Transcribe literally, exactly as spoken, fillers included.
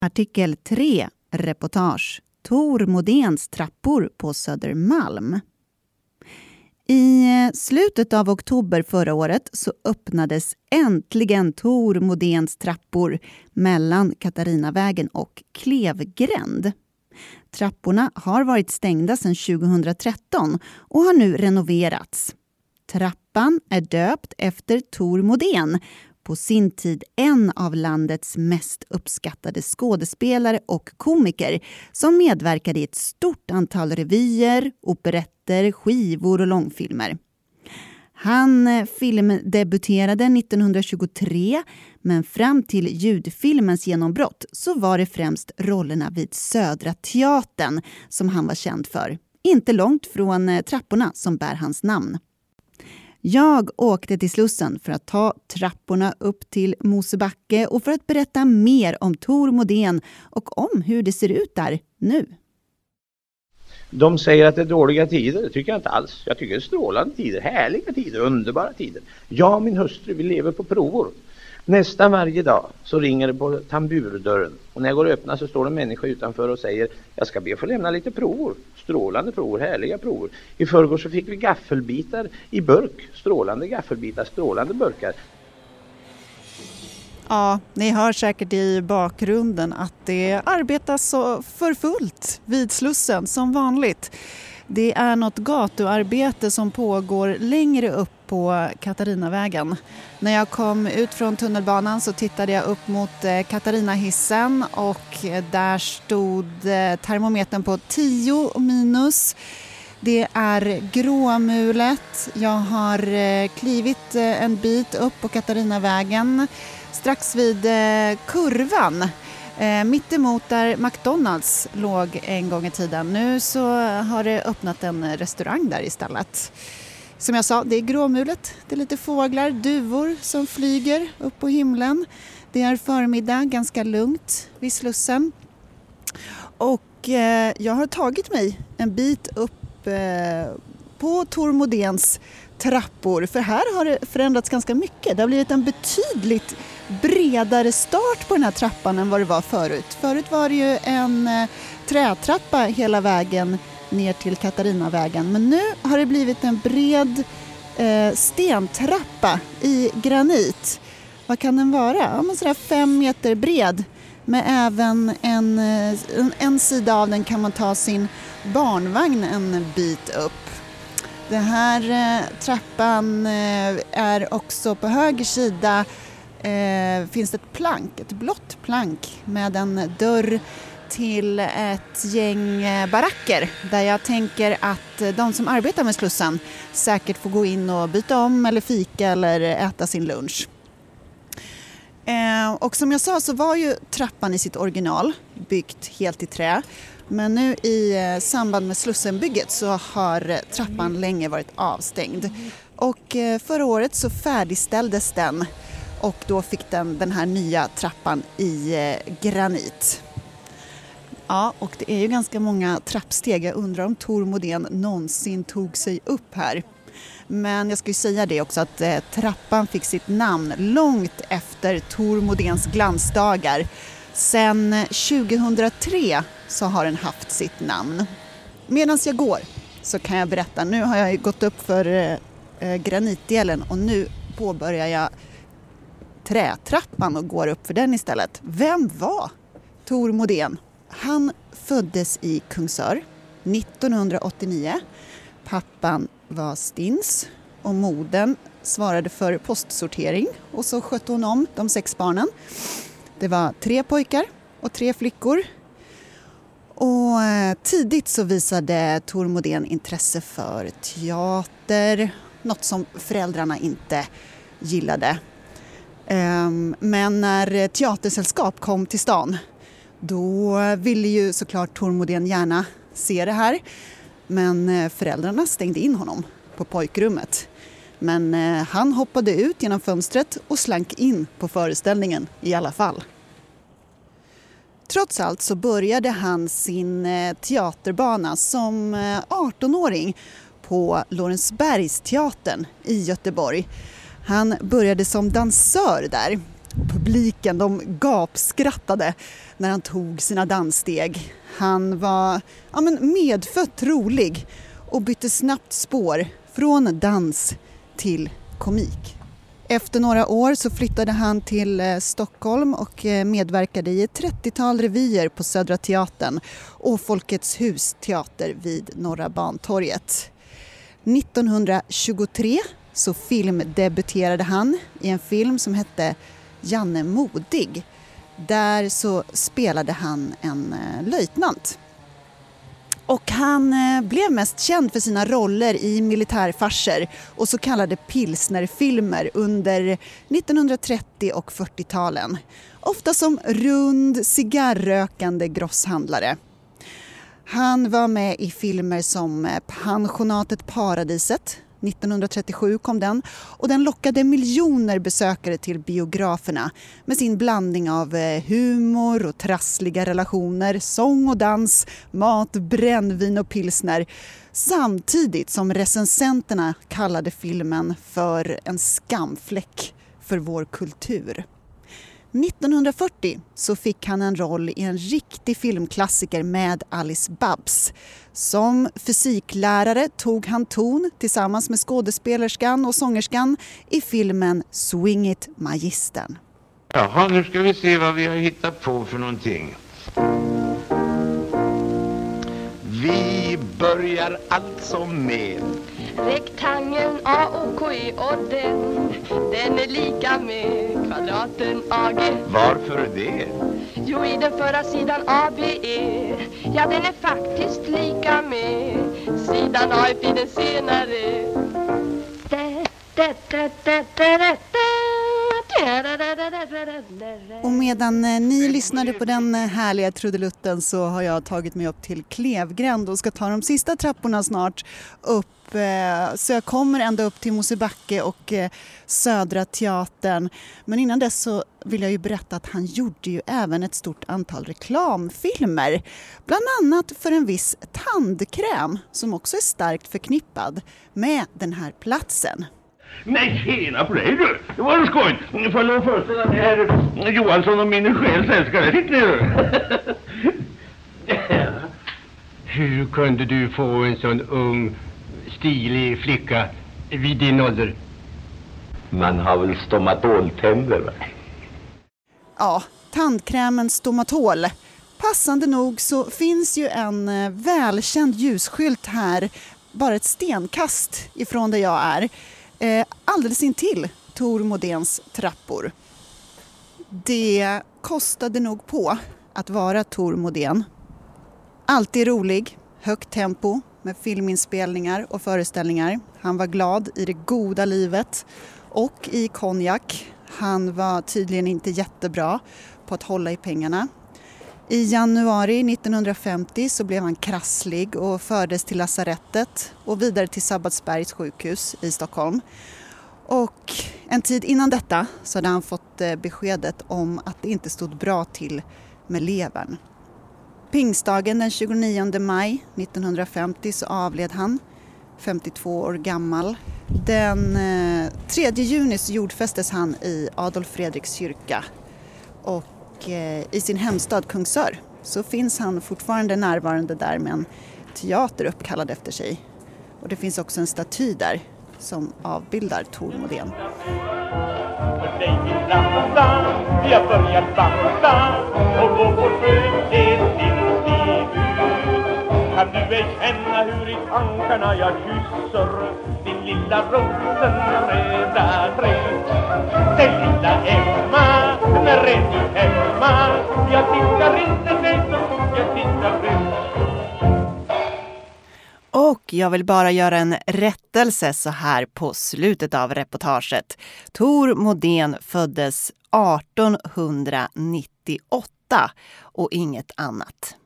Artikel tre. Reportage. Tor Modéns trappor på Södermalm. I slutet av oktober förra året så öppnades äntligen Tor Modéns trappor mellan Katarinavägen och Klevgränd. Trapporna har varit stängda sedan tjugohundratretton och har nu renoverats. Trappan är döpt efter Tor Modén, på sin tid en av landets mest uppskattade skådespelare och komiker som medverkade i ett stort antal revyer, operetter, skivor och långfilmer. Han filmdebuterade nittonhundratjugotre, men fram till ljudfilmens genombrott så var det främst rollerna vid Södra Teatern som han var känd för. Inte långt från trapporna som bär hans namn. Jag åkte till Slussen för att ta trapporna upp till Mosebacke och för att berätta mer om Tor Modén och om hur det ser ut där nu. De säger att det är dåliga tider, det tycker jag inte alls. Jag tycker det är strålande tider, härliga tider, underbara tider. Jag och min hustru, vi lever på provor. Nästan varje dag så ringer det på tamburdörren. Och när jag går och öppnar så står det en människa utanför och säger: jag ska be att få lämna lite provor. Strålande provor, härliga provor. I förrgår så fick vi gaffelbitar i burk. Strålande gaffelbitar, strålande burkar. Ja, ni hör säkert i bakgrunden att det arbetas så för fullt vid Slussen som vanligt. Det är något gatuarbete som pågår längre upp på Katarinavägen. När jag kom ut från tunnelbanan så tittade jag upp mot Katarinahissen och där stod termometern på tio minus. Det är gråmulet. Jag har klivit en bit upp på Katarinavägen strax vid kurvan. Eh, mitt emot där McDonalds låg en gång i tiden. Nu så har det öppnat en restaurang där istället. Som jag sa, det är gråmulet. Det är lite fåglar, duvor som flyger upp på himlen. Det är förmiddag, ganska lugnt vid Slussen. Och eh, jag har tagit mig en bit upp eh, på Tor Modéns trappor. För här har det förändrats ganska mycket. Det har blivit en betydligt bredare start på den här trappan än vad det var förut. Förut var det ju en eh, trätrappa hela vägen ner till Katarinavägen. Men nu har det blivit en bred eh, stentrappa i granit. Vad kan den vara? Ja, men sådär fem meter bred. Med även en, en, en sida av den kan man ta sin barnvagn en bit upp. Den här eh, trappan eh, är också på höger sida eh, finns det ett plank, ett blått plank med en dörr till ett gäng eh, baracker där jag tänker att eh, de som arbetar med Slussen säkert får gå in och byta om eller fika eller äta sin lunch. Eh, och som jag sa så var ju trappan i sitt original byggt helt i trä. Men nu i samband med Slussenbygget så har trappan länge varit avstängd. Och förra året så färdigställdes den och då fick den den här nya trappan i granit. Ja, och det är ju ganska många trappsteg. Jag undrar om Tor Modén någonsin tog sig upp här. Men jag ska ju säga det också att eh, trappan fick sitt namn långt efter Tor Modéns glansdagar. Sen tjugohundratre så har den haft sitt namn. Medan jag går så kan jag berätta, nu har jag gått upp för eh, granitdelen och nu påbörjar jag trätrappan och går upp för den istället. Vem var Tor Modén? Han föddes i Kungsör nittonhundraåttionio. Pappan var stins och modern svarade för postsortering och så skötte hon om de sex barnen. Det var tre pojkar och tre flickor. Och tidigt så visade Tor Modén intresse för teater, något som föräldrarna inte gillade. Men när teatersällskap kom till stan, då ville ju såklart Tor Modén gärna se det här. Men föräldrarna stängde in honom på pojkrummet. Men han hoppade ut genom fönstret och slank in på föreställningen i alla fall. Trots allt så började han sin teaterbana som artonåring på Lorensbergsteatern i Göteborg. Han började som dansör där Publiken, de gapskrattade när han tog sina danssteg. Han var ja, men medfött rolig och bytte snabbt spår från dans till komik. Efter några år så flyttade han till Stockholm och medverkade i ett trettiotal revyer på Södra Teatern och Folkets hus teater vid Norra Bantorget. nittonhundratjugotre så filmdebuterade han i en film som hette Janne Modig. Där så spelade han en löjtnant. Och han blev mest känd för sina roller i militärfarser och så kallade pilsnerfilmer under nittonhundratrettio- och fyrtiotalen. Ofta som rund, cigarrökande grosshandlare. Han var med i filmer som Pensionatet Paradiset. nittonhundratrettiosju kom den och den lockade miljoner besökare till biograferna med sin blandning av humor och trassliga relationer, sång och dans, mat, brännvin och pilsner. Samtidigt som recensenterna kallade filmen för en skamfläck för vår kultur. nittonhundrafyrtio så fick han en roll i en riktig filmklassiker med Alice Babs. Som fysiklärare tog han ton tillsammans med skådespelerskan och sångerskan i filmen Swing It Magistern. Jaha, nu ska vi se vad vi har hittat på för någonting. Vi börjar alltså med rektangeln A O K E och den, den är lika med kvadraten A G. Varför det? Jo, i den förra sidan A B E, ja den är faktiskt lika med sidan A F i den senare. Och medan ni lyssnade på den härliga trudelutten så har jag tagit mig upp till Klevgränd och ska ta de sista trapporna snart upp. Så jag kommer ända upp till Mosebacke och Södra Teatern. Men innan dess så vill jag ju berätta att han gjorde ju även ett stort antal reklamfilmer. Bland annat för en viss tandkräm som också är starkt förknippad med den här platsen. Nej, tjena på dig du! Det var en skoj! Får jag föreställa mig här Johansson och min själsälskare. Sitt ner du! Hur kunde du få en sån ung, stilig flicka vid din ålder? Man har väl stomatoltänder, va? Ja, tandkrämen Stomatol. Passande nog så finns ju en välkänd ljusskylt här, bara ett stenkast ifrån där jag är. Eh, alldeles intill Tor Modéns trappor. Det kostade nog på att vara Tor Modén. Alltid rolig, högt tempo med filminspelningar och föreställningar. Han var glad i det goda livet och i konjak. Han var tydligen inte jättebra på att hålla i pengarna. I januari nittonhundrafemtio så blev han krasslig och fördes till lasarettet och vidare till Sabbatsbergs sjukhus i Stockholm. Och en tid innan detta så hade han fått beskedet om att det inte stod bra till med levern. Pingstdagen den tjugonionde maj nittonhundrafemtio så avled han, femtiotvå år gammal. Den tredje juni så jordfästes han i Adolf Fredriks kyrka och i sin hemstad Kungsör så finns han fortfarande närvarande där med en teater uppkallad efter sig. Och det finns också en staty där som avbildar Tor Modén. För dig min landa, vi har börjat banda och gå på sjön är din stig ut. Kan du ej känna hur i tankarna jag kysser din lilla rosenröda träd? Den lilla Emma, när är du hemma? Jag tittar inte dig så fort jag tittar ut. Och jag vill bara göra en rättelse så här på slutet av reportaget. Tor Modén föddes artonhundranittioåtta och inget annat.